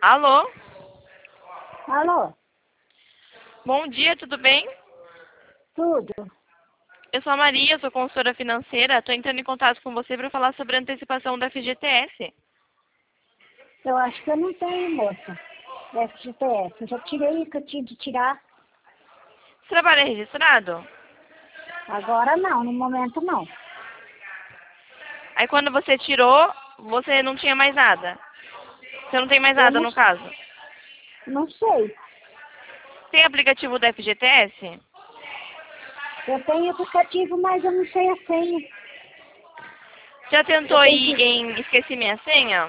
Alô? Alô? Bom dia, tudo bem? Tudo? Eu sou a Maria, sou consultora financeira. Estou entrando em contato com você para falar sobre a antecipação da FGTS. Eu acho que eu não tenho, moça. FGTS. Eu já tirei o que eu tinha de tirar. Você trabalha registrado? Agora não, no momento não. Aí quando você tirou, você não tinha mais nada. Você não tem mais Eu nada no caso. não sei. Tem aplicativo da FGTS? Eu tenho aplicativo, mas eu não sei a senha. Já Eu tentou tenho ir que... em Esqueci Minha Senha?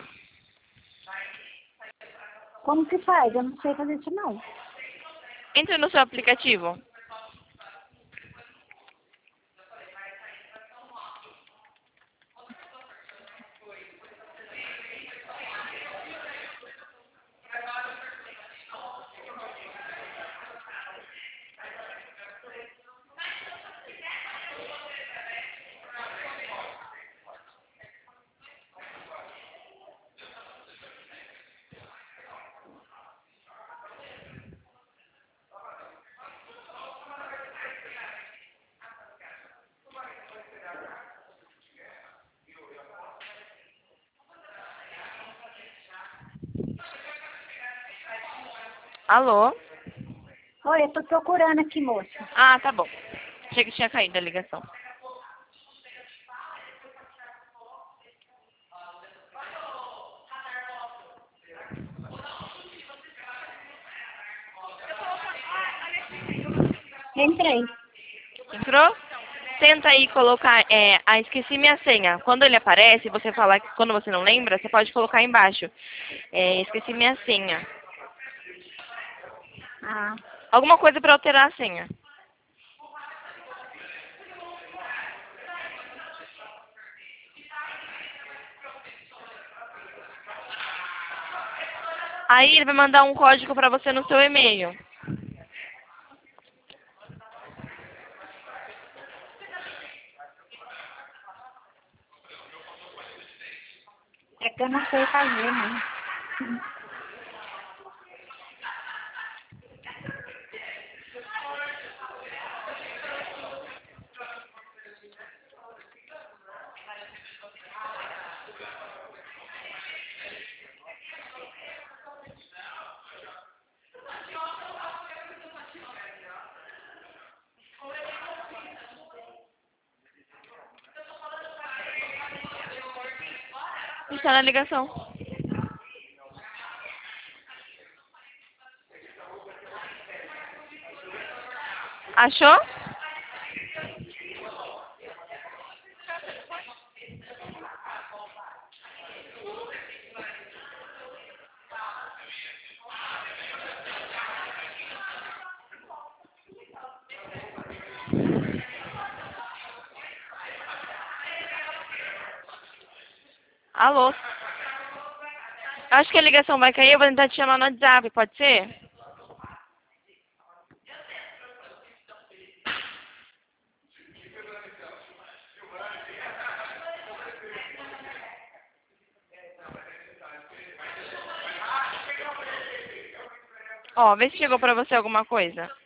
Como que faz? Eu não sei fazer isso não. Entre no seu aplicativo. Alô? Oi, eu tô procurando aqui, moça. Ah, tá bom. Achei que tinha caído a ligação. Entrei. Entrou? Tenta aí colocar, esqueci minha senha. Quando ele aparece, você falar que quando você não lembra, você pode colocar embaixo. Esqueci minha senha. Ah, Alguma coisa para alterar a senha. Aí ele vai mandar um código para você no seu e-mail. é que eu não sei fazer, né? Está na ligação. Achou? Alô? Acho que a ligação vai cair, eu vou tentar te chamar no WhatsApp, pode ser? Ó, vê se chegou pra você alguma coisa.